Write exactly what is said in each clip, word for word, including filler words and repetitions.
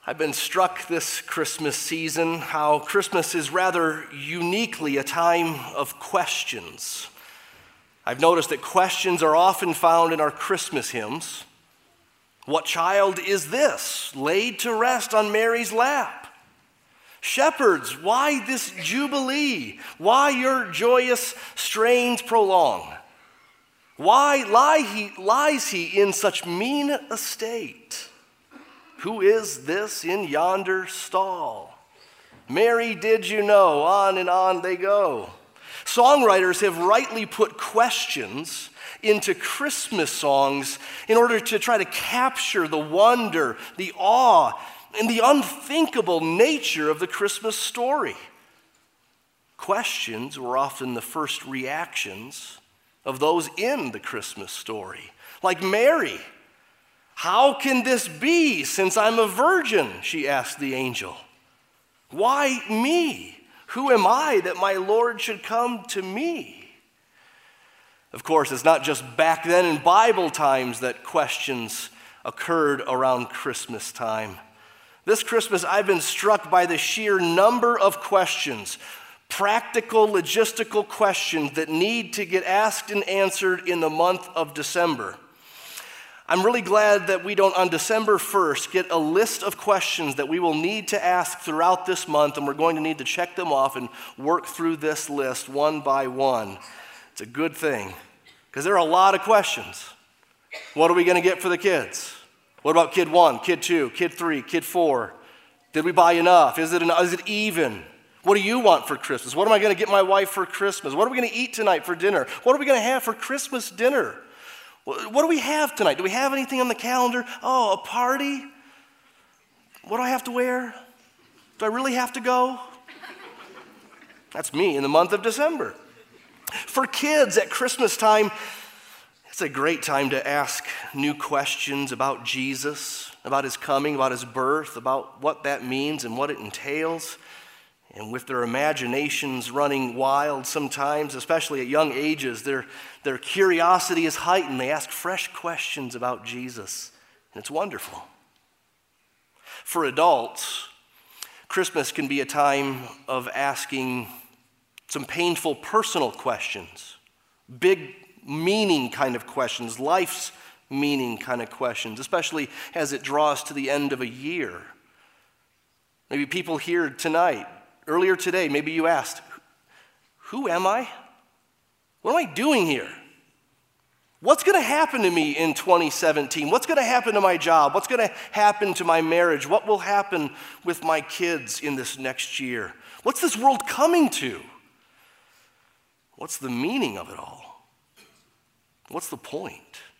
I've been struck this Christmas season how Christmas is rather uniquely a time of questions. I've noticed that questions are often found in our Christmas hymns. What child is this, laid to rest on Mary's lap? Shepherds, why this jubilee? Why your joyous strains prolong? Why lie he, lies he in such mean estate? Who is this in yonder stall? Mary, did you know? On and on they go. Songwriters have rightly put questions into Christmas songs in order to try to capture the wonder, the awe, and the unthinkable nature of the Christmas story. Questions were often the first reactions of those in the Christmas story. Like Mary, how can this be since I'm a virgin? She asked the angel. Why me? Who am I that my Lord should come to me? Of course, it's not just back then in Bible times that questions occurred around Christmas time. This Christmas, I've been struck by the sheer number of questions, practical, logistical questions that need to get asked and answered in the month of December. I'm really glad that we don't, on December first, get a list of questions that we will need to ask throughout this month, and we're going to need to check them off and work through this list one by one. It's a good thing, because there are a lot of questions. What are we going to get for the kids? What about kid one, kid two, kid three, kid four? Did we buy enough? Is it, an, is it even? What do you want for Christmas? What am I going to get my wife for Christmas? What are we going to eat tonight for dinner? What are we going to have for Christmas dinner? What do we have tonight? Do we have anything on the calendar? Oh, a party? What do I have to wear? Do I really have to go? That's me in the month of December. For kids at Christmas time, it's a great time to ask new questions about Jesus, about his coming, about his birth, about what that means and what it entails. And with their imaginations running wild sometimes, especially at young ages, their, their curiosity is heightened. They ask fresh questions about Jesus, and it's wonderful. For adults, Christmas can be a time of asking some painful personal questions, big meaning kind of questions, life's meaning kind of questions, especially as it draws to the end of a year. Maybe people here tonight, earlier today, maybe you asked, who am I? What am I doing here? What's going to happen to me in twenty seventeen? What's going to happen to my job? What's going to happen to my marriage? What will happen with my kids in this next year? What's this world coming to? What's the meaning of it all? What's the point?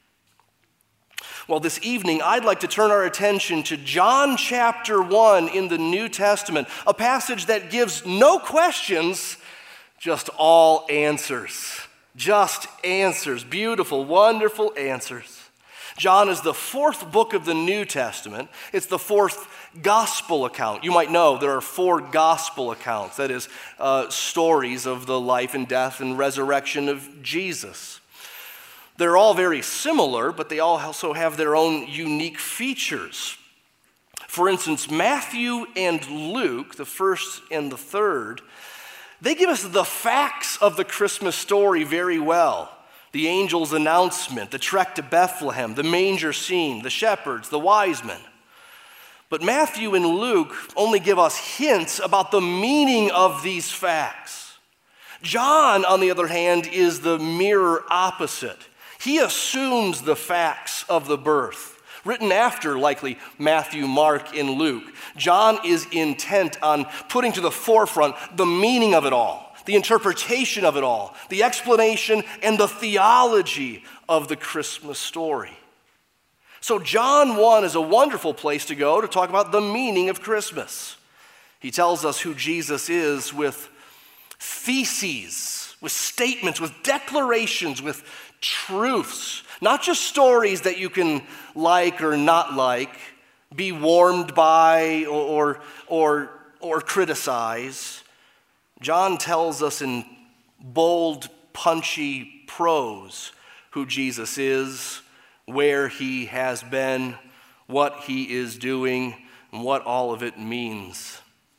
Well, this evening, I'd like to turn our attention to John chapter one in the New Testament, a passage that gives no questions, just all answers. Just answers. Beautiful, wonderful answers. John is the fourth book of the New Testament. It's the fourth gospel account. You might know there are four gospel accounts, that is, uh, stories of the life and death and resurrection of Jesus. They're all very similar, but they all also have their own unique features. For instance, Matthew and Luke, the first and the third, they give us the facts of the Christmas story very well. The angel's announcement, the trek to Bethlehem, the manger scene, the shepherds, the wise men. But Matthew and Luke only give us hints about the meaning of these facts. John, on the other hand, is the mirror opposite. He assumes the facts of the birth, written after, likely, Matthew, Mark, and Luke. John is intent on putting to the forefront the meaning of it all, the interpretation of it all, the explanation and the theology of the Christmas story. So John one is a wonderful place to go to talk about the meaning of Christmas. He tells us who Jesus is with theses, with statements, with declarations, with truths, not just stories that you can like or not like, be warmed by or, or, or criticize. John tells us in bold, punchy prose who Jesus is, where he has been, what he is doing, and what all of it means.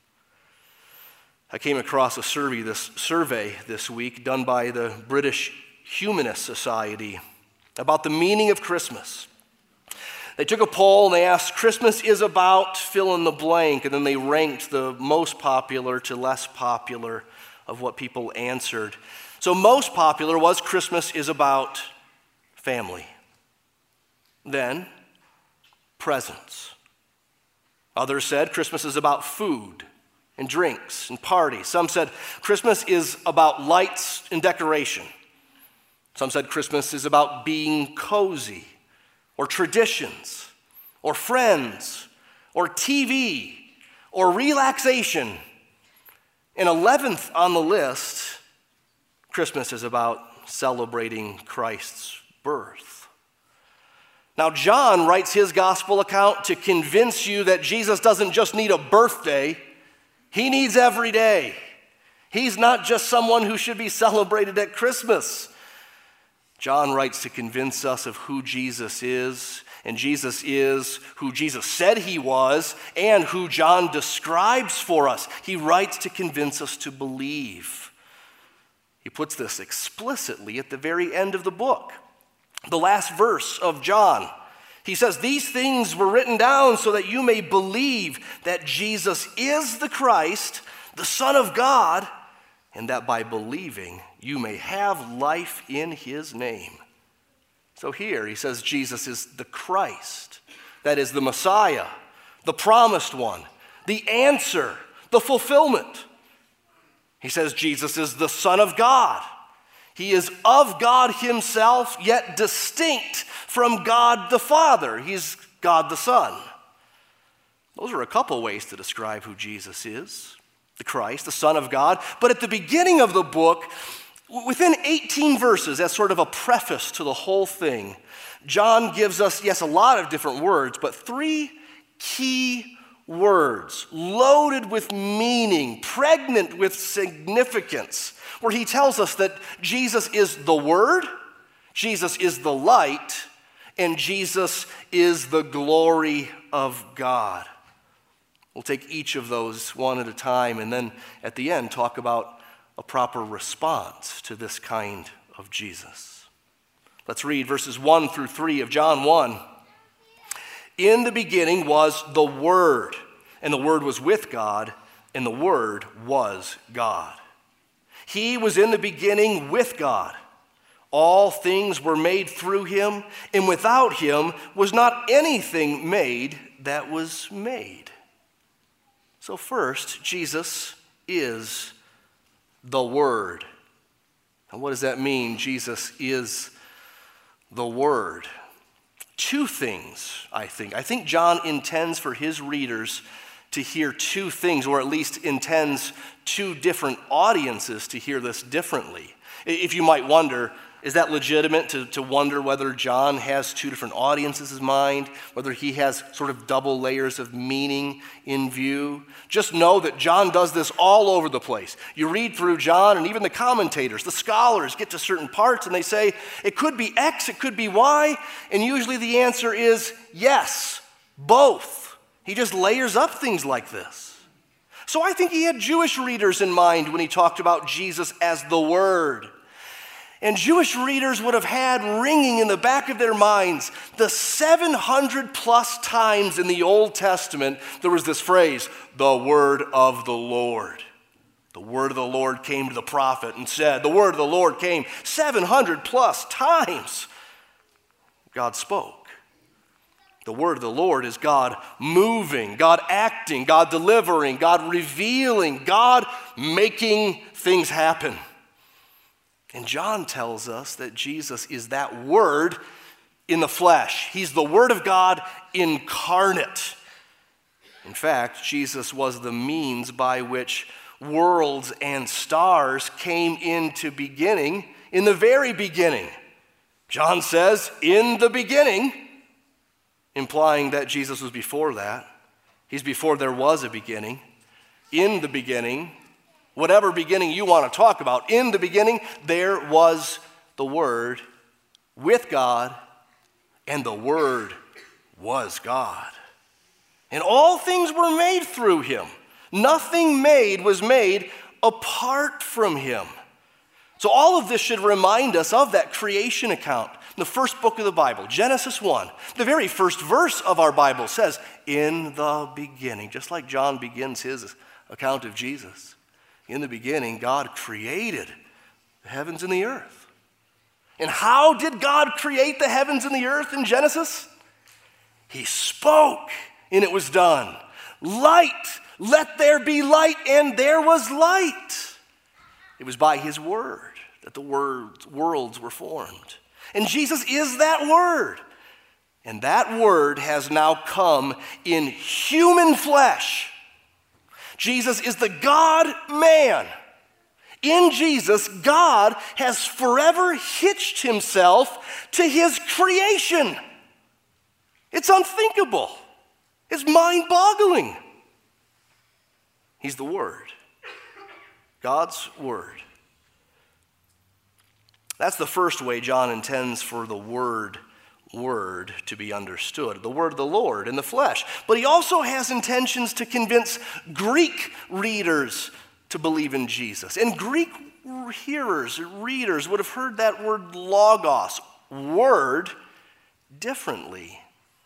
I came across a survey this, survey this week done by the British Humanist Society about the meaning of Christmas. They took a poll and they asked, Christmas is about fill in the blank, and then they ranked the most popular to less popular of what people answered. So most popular was Christmas is about family. Then, presents. Others said Christmas is about food and drinks and parties. Some said Christmas is about lights and decoration. Some said Christmas is about being cozy, or traditions, or friends, or T V, or relaxation. And eleventh on the list, Christmas is about celebrating Christ's birth. Now, John writes his gospel account to convince you that Jesus doesn't just need a birthday, he needs every day. He's not just someone who should be celebrated at Christmas. John writes to convince us of who Jesus is, and Jesus is who Jesus said he was, and who John describes for us. He writes to convince us to believe. He puts this explicitly at the very end of the book. The last verse of John, he says, these things were written down so that you may believe that Jesus is the Christ, the Son of God, and that by believing you may have life in his name. So here he says Jesus is the Christ, that is the Messiah, the promised one, the answer, the fulfillment. He says Jesus is the Son of God. He is of God himself, yet distinct from God the Father. He's God the Son. Those are a couple ways to describe who Jesus is, the Christ, the Son of God. But at the beginning of the book, within eighteen verses, as sort of a preface to the whole thing, John gives us, yes, a lot of different words, but three key words, loaded with meaning, pregnant with significance, where he tells us that Jesus is the Word, Jesus is the light, and Jesus is the glory of God. We'll take each of those one at a time, and then at the end talk about a proper response to this kind of Jesus. Let's read verses one through three of John one. In the beginning was the Word, and the Word was with God, and the Word was God. He was in the beginning with God. All things were made through him, and without him was not anything made that was made. So first, Jesus is the Word. And what does that mean? Jesus is the Word. Two things, I think. I think John intends for his readers to hear two things, or at least intends two different audiences to hear this differently. If you might wonder, is that legitimate to, to wonder whether John has two different audiences in mind, whether he has sort of double layers of meaning in view? Just know that John does this all over the place. You read through John, and even the commentators, the scholars, get to certain parts and they say, it could be X, it could be Y, and usually the answer is yes, both. He just layers up things like this. So I think he had Jewish readers in mind when he talked about Jesus as the Word. And Jewish readers would have had ringing in the back of their minds the seven hundred plus times in the Old Testament there was this phrase, the word of the Lord. The word of the Lord came to the prophet and said, the word of the Lord came seven hundred plus times. God spoke. The word of the Lord is God moving, God acting, God delivering, God revealing, God making things happen. And John tells us that Jesus is that Word in the flesh. He's the Word of God incarnate. In fact, Jesus was the means by which worlds and stars came into beginning in the very beginning. John says, in the beginning, implying that Jesus was before that. He's before there was a beginning. In the beginning, whatever beginning you want to talk about, in the beginning, there was the Word with God, and the Word was God. And all things were made through him. Nothing made was made apart from him. So all of this should remind us of that creation account. The first book of the Bible, Genesis one, the very first verse of our Bible says, in the beginning, just like John begins his account of Jesus. In the beginning, God created the heavens and the earth. And how did God create the heavens and the earth in Genesis? He spoke, and it was done. Light, let there be light, and there was light. It was by his word that the words, worlds were formed. And Jesus is that word. And that word has now come in human flesh. Jesus is the God-man. In Jesus, God has forever hitched himself to his creation. It's unthinkable. It's mind-boggling. He's the Word. God's Word. That's the first way John intends for the word, word to be understood, the word of the Lord in the flesh. But he also has intentions to convince Greek readers to believe in Jesus. And Greek hearers, readers would have heard that word logos, word, differently.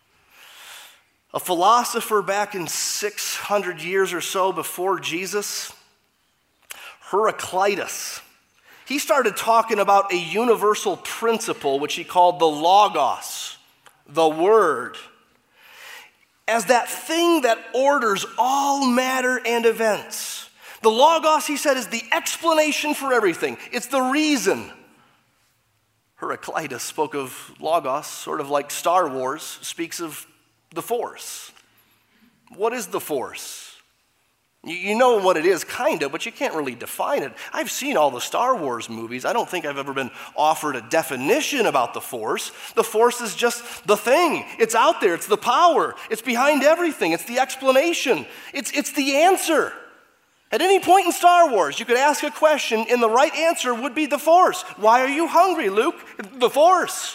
A philosopher back in six hundred years or so before Jesus, Heraclitus, he started talking about a universal principle which he called the logos, the word, as that thing that orders all matter and events. The logos, he said, is the explanation for everything. It's the reason. Heraclitus spoke of logos sort of like Star Wars speaks of the Force. What is the Force? You know what it is, kind of, but you can't really define it. I've seen all the Star Wars movies. I don't think I've ever been offered a definition about the Force. The Force is just the thing. It's out there. It's the power. It's behind everything. It's the explanation. It's, it's the answer. At any point in Star Wars, you could ask a question, and the right answer would be the Force. Why are you hungry, Luke? The Force.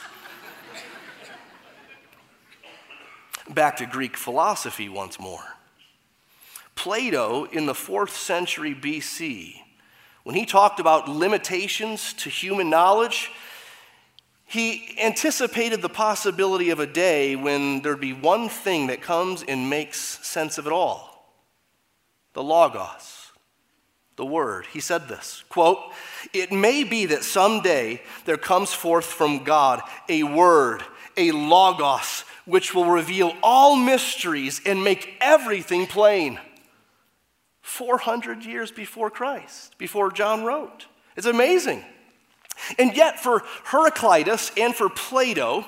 Back to Greek philosophy once more. Plato, in the fourth century B C, when he talked about limitations to human knowledge, he anticipated the possibility of a day when there'd be one thing that comes and makes sense of it all. The Logos, the Word. He said this, quote, "It may be that someday there comes forth from God a Word, a Logos, which will reveal all mysteries and make everything plain." four hundred years before Christ, before John wrote. It's amazing. And yet for Heraclitus and for Plato,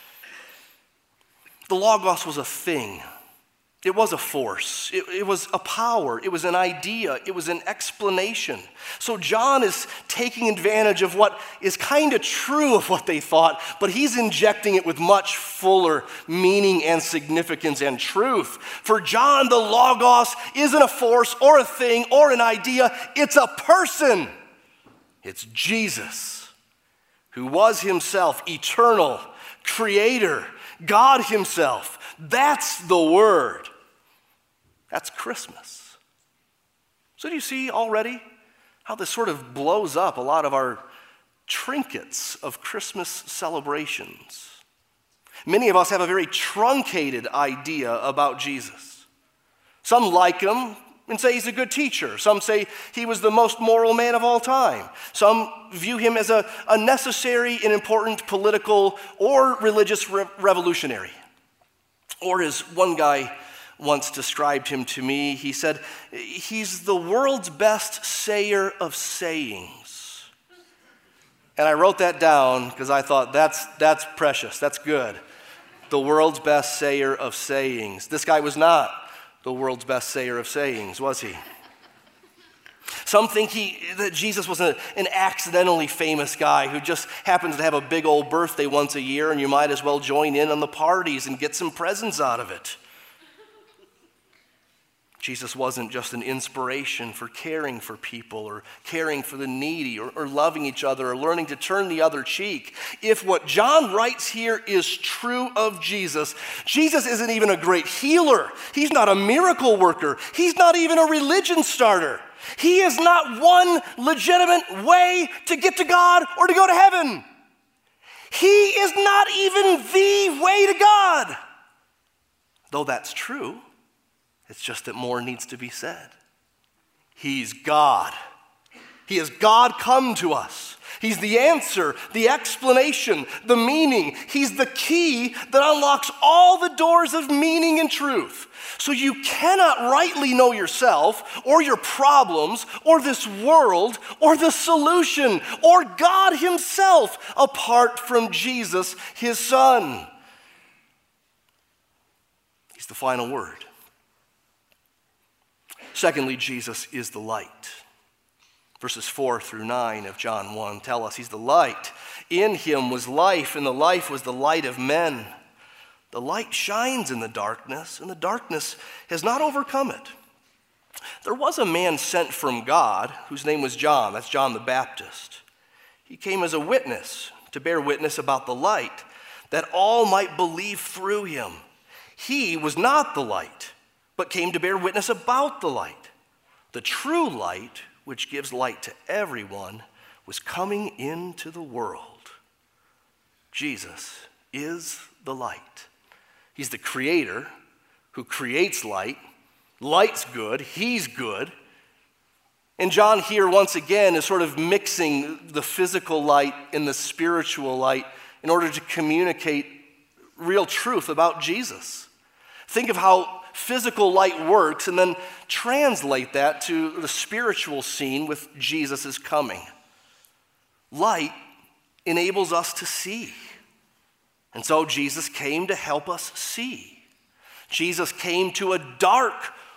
the Logos was a thing. It was a force. It, it was a power. It was an idea. It was an explanation. So John is taking advantage of what is kind of true of what they thought, but he's injecting it with much fuller meaning and significance and truth. For John, the Logos isn't a force or a thing or an idea. It's a person. It's Jesus, who was himself eternal, creator, God himself. That's the Word. That's Christmas. So do you see already how this sort of blows up a lot of our trinkets of Christmas celebrations? Many of us have a very truncated idea about Jesus. Some like him and say he's a good teacher. Some say he was the most moral man of all time. Some view him as a, a necessary and important political or religious re- revolutionary. Or as one guy once described him to me, he said, he's the world's best sayer of sayings. And I wrote that down because I thought that's, that's precious, that's good. The world's best sayer of sayings. This guy was not the world's best sayer of sayings, was he? Some think he, that Jesus was a, an accidentally famous guy who just happens to have a big old birthday once a year, and you might as well join in on the parties and get some presents out of it. Jesus wasn't just an inspiration for caring for people or caring for the needy or, or loving each other or learning to turn the other cheek. If what John writes here is true of Jesus, Jesus isn't even a great healer. He's not a miracle worker. He's not even a religion starter. He is not one legitimate way to get to God or to go to heaven. He is not even the way to God. Though that's true, it's just that more needs to be said. He's God. He is God come to us. He's the answer, the explanation, the meaning. He's the key that unlocks all the doors of meaning and truth. So you cannot rightly know yourself or your problems or this world or the solution or God himself apart from Jesus, his son. He's the final word. Secondly, Jesus is the light. Verses four through nine of John one tell us he's the light. In him was life, and the life was the light of men. The light shines in the darkness, and the darkness has not overcome it. There was a man sent from God whose name was John. That's John the Baptist. He came as a witness to bear witness about the light, that all might believe through him. He was not the light, but came to bear witness about the light. The true light, which gives light to everyone, was coming into the world. Jesus is the light. He's the creator who creates light. Light's good. He's good. And John here, once again, is sort of mixing the physical light and the spiritual light in order to communicate real truth about Jesus. Think of how physical light works and then translate that to the spiritual scene with Jesus' coming. Light enables us to see. And so Jesus came to help us see. Jesus came to a dark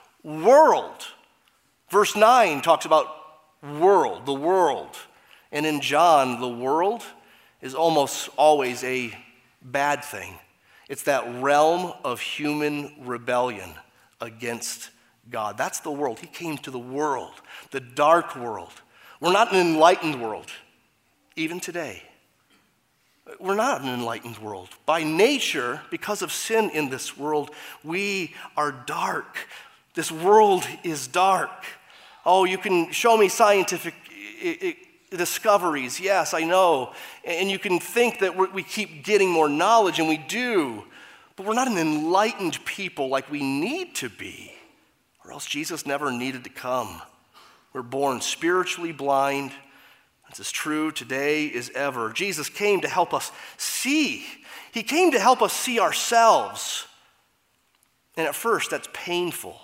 world. Verse nine talks about world, the world. And in John, the world is almost always a bad thing. It's that realm of human rebellion against God. That's the world. He came to the world, the dark world. We're not an enlightened world, even today. We're not an enlightened world. By nature, because of sin in this world, we are dark. This world is dark. Oh, you can show me scientific discoveries. Yes, I know. And you can think that we're, we keep getting more knowledge, and we do. But we're not an enlightened people like we need to be, or else Jesus never needed to come. We're born spiritually blind. It's as true today as ever. Jesus came to help us see. He came to help us see ourselves. And at first, that's painful.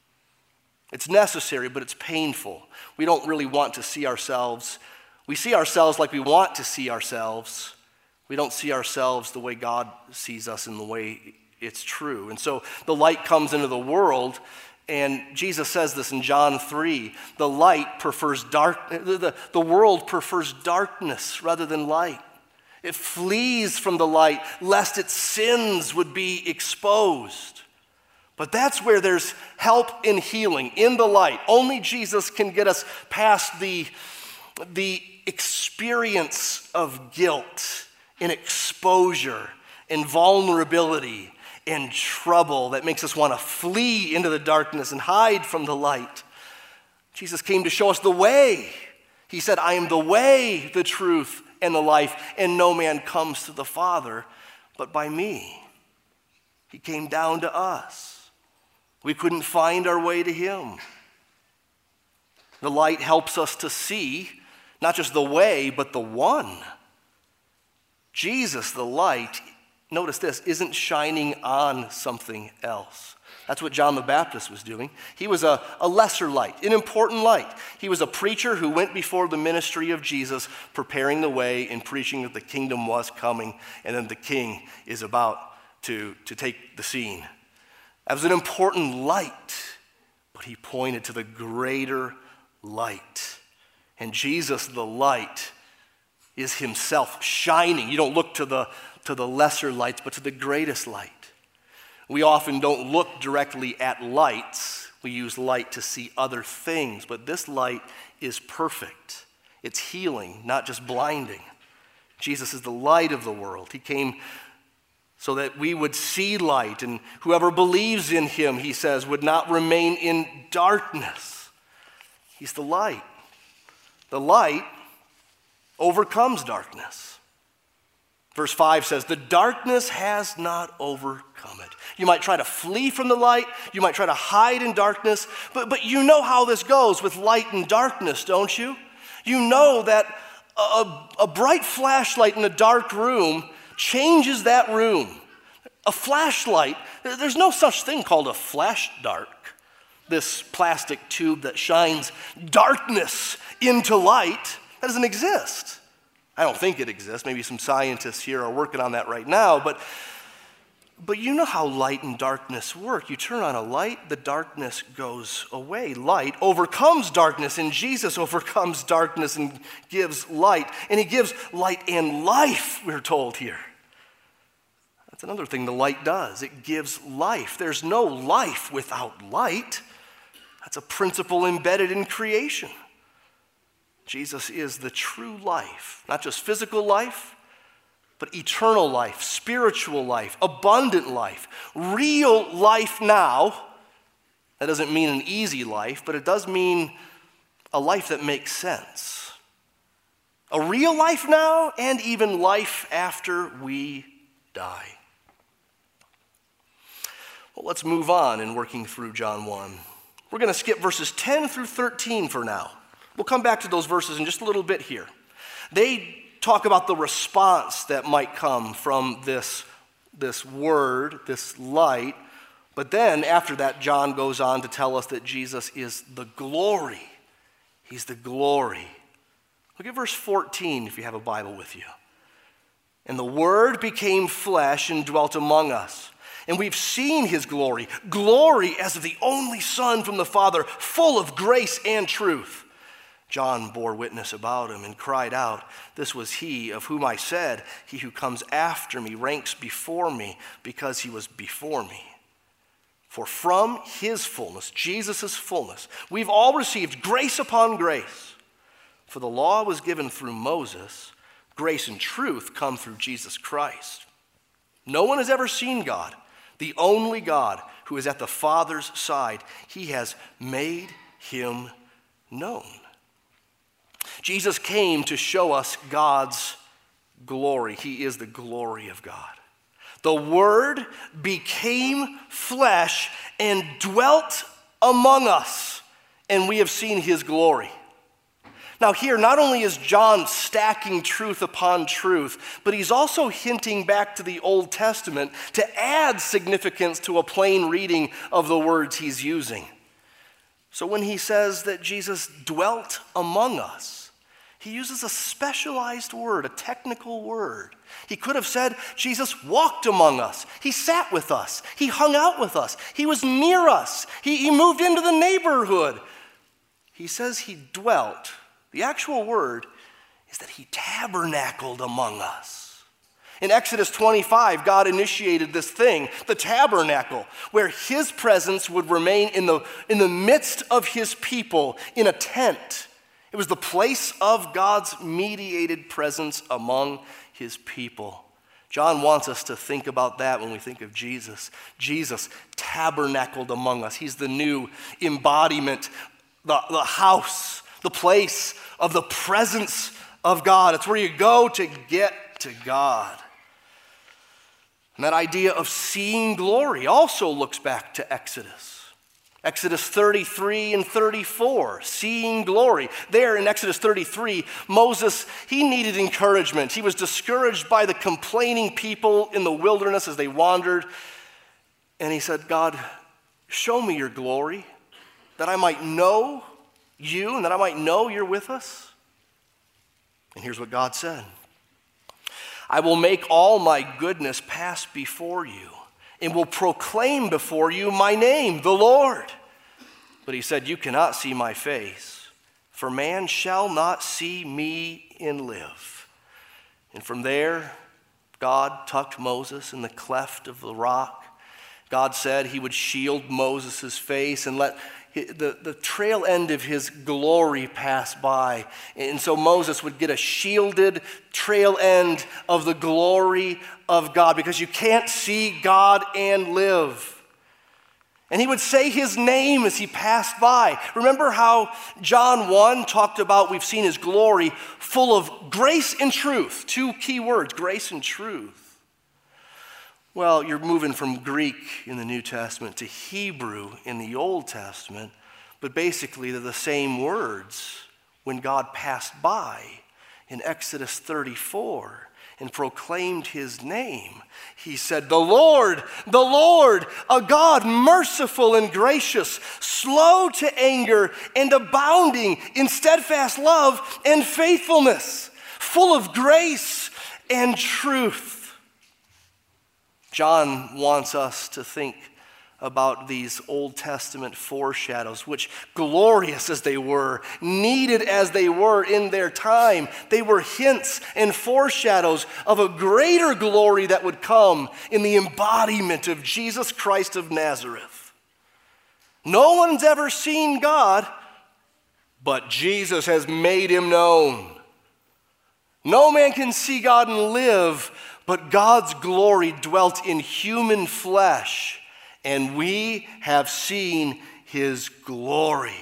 It's necessary, but it's painful. We don't really want to see ourselves. We see ourselves like we want to see ourselves. We don't see ourselves the way God sees us in the way it's true. And so the light comes into the world, and Jesus says this in John three, the light prefers dark, the, the world prefers darkness rather than light. It flees from the light lest its sins would be exposed. But that's where there's help and healing, in the light. Only Jesus can get us past the, the experience of guilt and exposure and vulnerability and trouble that makes us want to flee into the darkness and hide from the light. Jesus came to show us the way. He said, I am the way, the truth, and the life, and no man comes to the Father but by me. He came down to us. We couldn't find our way to him. The light helps us to see not just the way, but the one. Jesus, the light, notice this, isn't shining on something else. That's what John the Baptist was doing. He was a, a lesser light, an important light. He was a preacher who went before the ministry of Jesus, preparing the way and preaching that the kingdom was coming, and then the king is about to, to take the scene. That was an important light, but he pointed to the greater light. And Jesus, the light, is himself shining. You don't look to the, to the lesser lights, but to the greatest light. We often don't look directly at lights. We use light to see other things, but this light is perfect. It's healing, not just blinding. Jesus is the light of the world. He came so that we would see light, and whoever believes in him, he says, would not remain in darkness. He's the light. The light overcomes darkness. Verse five says, the darkness has not overcome it. You might try to flee from the light. You might try to hide in darkness. But, but you know how this goes with light and darkness, don't you? You know that a, a bright flashlight in a dark room changes that room. A flashlight, there's no such thing called a flash dark. This plastic tube that shines darkness into light, that doesn't exist. I don't think it exists. Maybe some scientists here are working on that right now. But, but you know how light and darkness work. You turn on a light, the darkness goes away. Light overcomes darkness, and Jesus overcomes darkness and gives light. And he gives light and life, we're told here. That's another thing the light does. It gives life. There's no life without light. That's a principle embedded in creation. Jesus is the true life, not just physical life, but eternal life, spiritual life, abundant life, real life now. That doesn't mean an easy life, but it does mean a life that makes sense. A real life now and even life after we die. Well, let's move on in working through John one. We're going to skip verses ten through thirteen for now. We'll come back to those verses in just a little bit here. They talk about the response that might come from this, this word, this light. But then after that, John goes on to tell us that Jesus is the glory. He's the glory. Look at verse fourteen if you have a Bible with you. And the Word became flesh and dwelt among us. And we've seen his glory, glory as of the only Son from the Father, full of grace and truth. John bore witness about him and cried out, this was he of whom I said, he who comes after me ranks before me because he was before me. For from his fullness, Jesus' fullness, we've all received grace upon grace. For the law was given through Moses, grace and truth come through Jesus Christ. No one has ever seen God, the only God who is at the Father's side. He has made him known. Jesus came to show us God's glory. He is the glory of God. The Word became flesh and dwelt among us, and we have seen his glory. Now here, not only is John stacking truth upon truth, but he's also hinting back to the Old Testament to add significance to a plain reading of the words he's using. So when he says that Jesus dwelt among us, he uses a specialized word, a technical word. He could have said Jesus walked among us. He sat with us. He hung out with us. He was near us. He, he moved into the neighborhood. He says he dwelt. The actual word is that he tabernacled among us. In Exodus twenty-five, God initiated this thing, the tabernacle, where his presence would remain in the, in the midst of his people in a tent. It was the place of God's mediated presence among his people. John wants us to think about that when we think of Jesus. Jesus tabernacled among us. He's the new embodiment, the, the house, the place of the presence of God. It's where you go to get to God. And that idea of seeing glory also looks back to Exodus. Exodus thirty-three and thirty-four, seeing glory. There in Exodus thirty-three, Moses, he needed encouragement. He was discouraged by the complaining people in the wilderness as they wandered. And he said, God, show me your glory, that I might know you and that I might know you're with us. And here's what God said. I will make all my goodness pass before you, and will proclaim before you my name, the Lord. But he said, you cannot see my face, for man shall not see me and live. And from there, God tucked Moses in the cleft of the rock. God said he would shield Moses' face and let the, the trail end of his glory pass by. And so Moses would get a shielded trail end of the glory of God, because you can't see God and live. And he would say his name as he passed by. Remember how John one talked about, we've seen his glory full of grace and truth. Two key words, grace and truth. Well, you're moving from Greek in the New Testament to Hebrew in the Old Testament, but basically they're the same words when God passed by in Exodus thirty-four and proclaimed his name. He said, "The Lord, the Lord, a God merciful and gracious, slow to anger and abounding in steadfast love and faithfulness, full of grace and truth." John wants us to think about these Old Testament foreshadows, which, glorious as they were, needed as they were in their time, they were hints and foreshadows of a greater glory that would come in the embodiment of Jesus Christ of Nazareth. No one's ever seen God, but Jesus has made him known. No man can see God and live, but God's glory dwelt in human flesh, and we have seen his glory.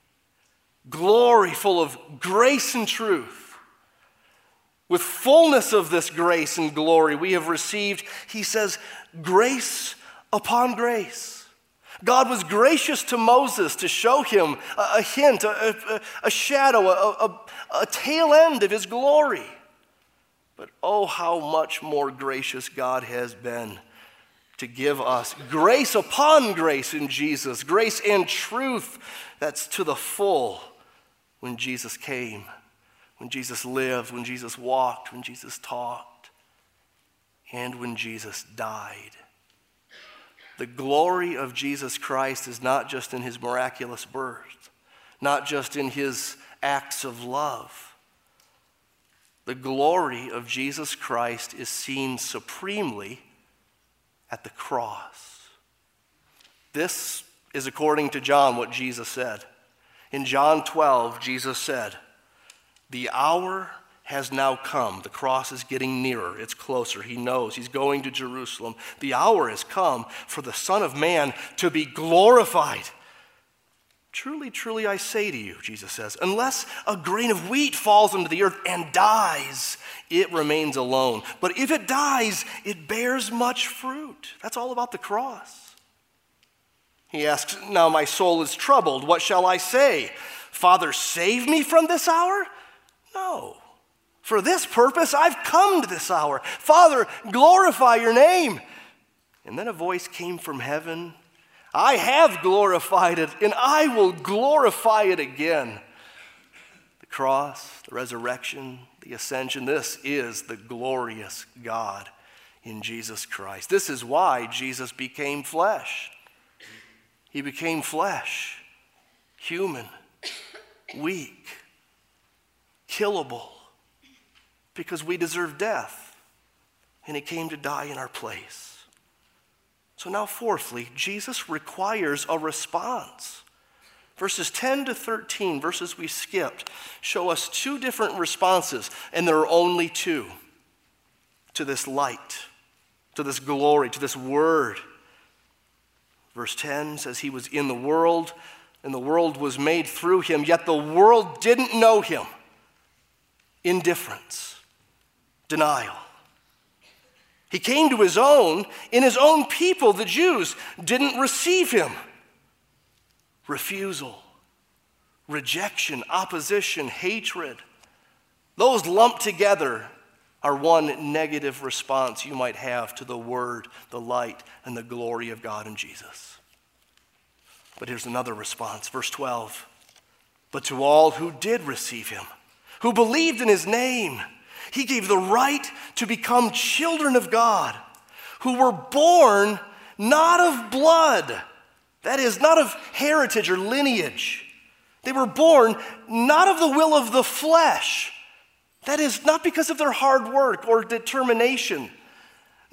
Glory full of grace and truth. With fullness of this grace and glory we have received, he says, grace upon grace. God was gracious to Moses to show him a, a hint, a, a, a shadow, a, a, a tail end of his glory. But oh, how much more gracious God has been to give us grace upon grace in Jesus, grace and truth that's to the full when Jesus came, when Jesus lived, when Jesus walked, when Jesus talked, and when Jesus died. The glory of Jesus Christ is not just in his miraculous birth, not just in his acts of love. The glory of Jesus Christ is seen supremely at the cross. This is according to John what Jesus said. In John twelve, Jesus said, "The hour has now come." The cross is getting nearer. It's closer. He knows. He's going to Jerusalem. The hour has come for the Son of Man to be glorified. "Truly, truly, I say to you," Jesus says, "unless a grain of wheat falls into the earth and dies, it remains alone. But if it dies, it bears much fruit." That's all about the cross. He asks, "Now my soul is troubled. What shall I say? Father, save me from this hour? No. For this purpose I've come to this hour. Father, glorify your name." And then a voice came from heaven. "I have glorified it, and I will glorify it again." The cross, the resurrection, the ascension, this is the glorious God in Jesus Christ. This is why Jesus became flesh. He became flesh, human, weak, killable, because we deserve death, and he came to die in our place. So now fourthly, Jesus requires a response. Verses ten to thirteen, verses we skipped, show us two different responses, and there are only two to this light, to this glory, to this word. Verse ten says, "He was in the world, and the world was made through him, yet the world didn't know him." Indifference, denial. He came to his own, and his own people, the Jews, didn't receive him. Refusal, rejection, opposition, hatred. Those lumped together are one negative response you might have to the word, the light, and the glory of God in Jesus. But here's another response, verse twelve. "But to all who did receive him, who believed in his name, he gave the right to become children of God, who were born not of blood," that is, not of heritage or lineage. They were born not of the will of the flesh, that is, not because of their hard work or determination.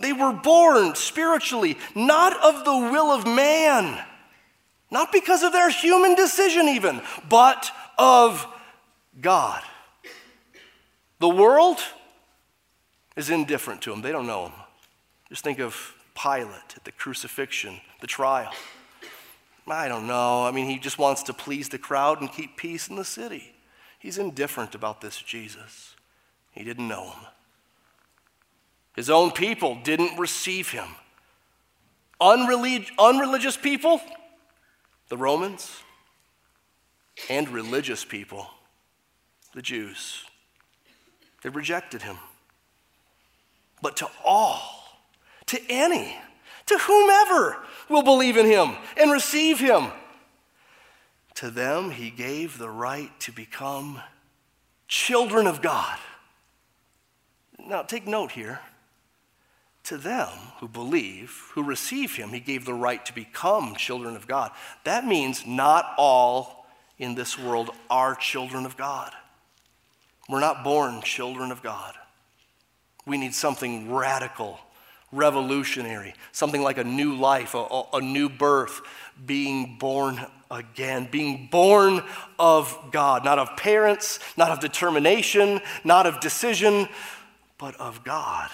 They were born spiritually, not of the will of man, not because of their human decision even, but of God. The world is indifferent to them. They don't know him. Just think of Pilate at the crucifixion, the trial. I don't know. I mean, he just wants to please the crowd and keep peace in the city. He's indifferent about this Jesus. He didn't know him. His own people didn't receive him. Unrelig- unreligious people, the Romans, and religious people, the Jews, they rejected him. But to all, to any, to whomever will believe in him and receive him, to them he gave the right to become children of God. Now take note here. To them who believe, who receive him, he gave the right to become children of God. That means not all in this world are children of God. We're not born children of God. We need something radical, revolutionary, something like a new life, a, a new birth, being born again, being born of God, not of parents, not of determination, not of decision, but of God.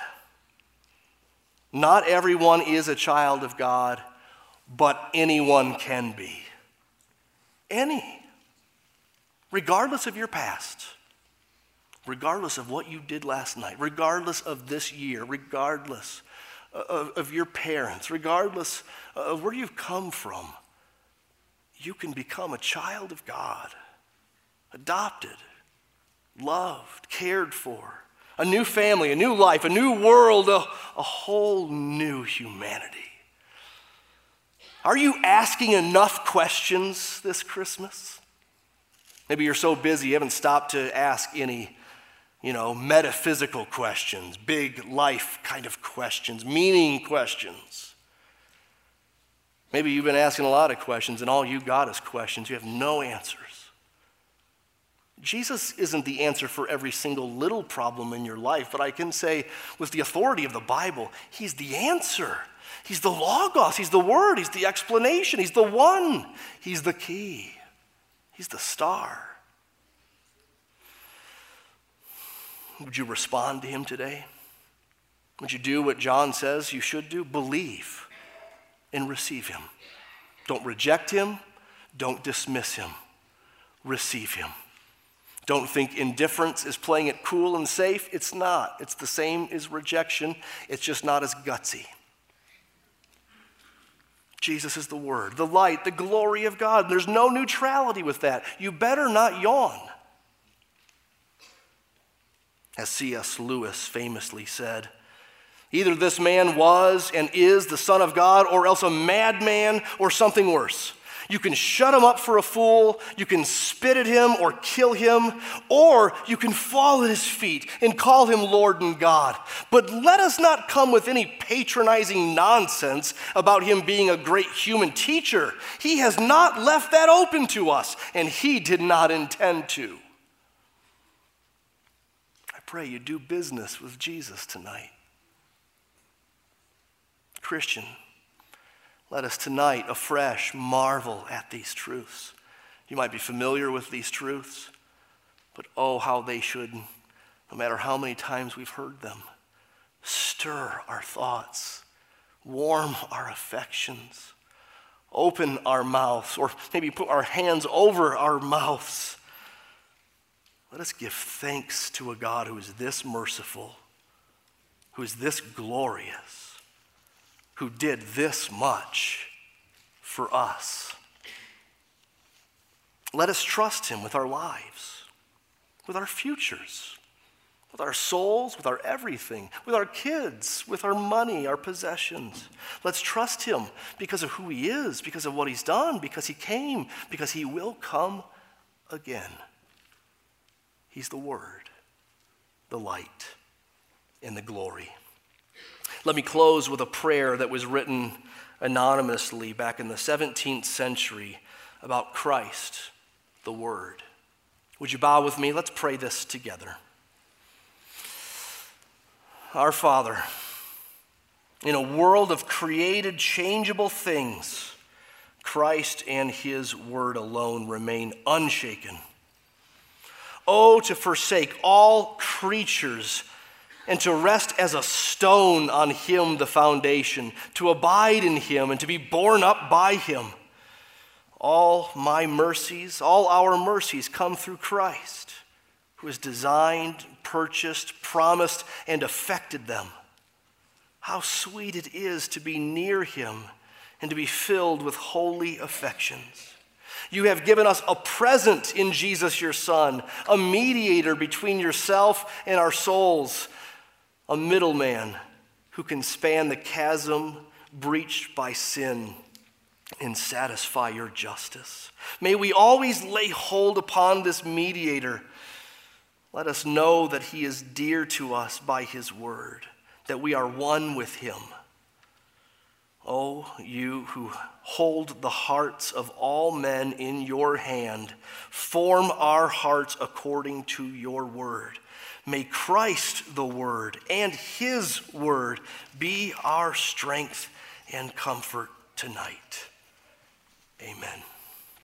Not everyone is a child of God, but anyone can be. Any. Regardless of your past, regardless of what you did last night, regardless of this year, regardless of, of your parents, regardless of where you've come from, you can become a child of God, adopted, loved, cared for. A new family, a new life, a new world, a, a whole new humanity. Are you asking enough questions this Christmas? Maybe you're so busy you haven't stopped to ask any, you know, metaphysical questions, big life kind of questions, meaning questions. Maybe you've been asking a lot of questions and all you got is questions. You have no answers. Jesus isn't the answer for every single little problem in your life, but I can say with the authority of the Bible, he's the answer. He's the Logos, he's the Word, he's the explanation, he's the one, he's the key, he's the star. Would you respond to him today? Would you do what John says you should do? Believe and receive him. Don't reject him, don't dismiss him, receive him. Don't think indifference is playing it cool and safe. It's not. It's the same as rejection. It's just not as gutsy. Jesus is the Word, the light, the glory of God. There's no neutrality with that. You better not yawn. As C S Lewis famously said, either this man was and is the Son of God, or else a madman or something worse. You can shut him up for a fool, you can spit at him or kill him, or you can fall at his feet and call him Lord and God. But let us not come with any patronizing nonsense about him being a great human teacher. He has not left that open to us, and he did not intend to. I pray you do business with Jesus tonight. Christian, let us tonight afresh marvel at these truths. You might be familiar with these truths, but oh, how they should, no matter how many times we've heard them, stir our thoughts, warm our affections, open our mouths, or maybe put our hands over our mouths. Let us give thanks to a God who is this merciful, who is this glorious, who did this much for us. Let us trust him with our lives, with our futures, with our souls, with our everything, with our kids, with our money, our possessions. Let's trust him because of who he is, because of what he's done, because he came, because he will come again. He's the Word, the light, and the glory. Let me close with a prayer that was written anonymously back in the seventeenth century about Christ, the Word. Would you bow with me? Let's pray this together. Our Father, In a world of created, changeable things, Christ and his word alone remain unshaken. Oh, to forsake all creatures and to rest as a stone on him, the foundation, to abide in him and to be borne up by him. All my mercies, all our mercies come through Christ, who has designed, purchased, promised, and effected them. How sweet it is to be near him and to be filled with holy affections. You have given us a present in Jesus your Son, a mediator between yourself and our souls, a middleman who can span the chasm breached by sin and satisfy your justice. May we always lay hold upon this mediator. Let us know that he is dear to us by his word, that we are one with him. Oh, you who hold the hearts of all men in your hand, form our hearts according to your word. May Christ the word and his word be our strength and comfort tonight. Amen.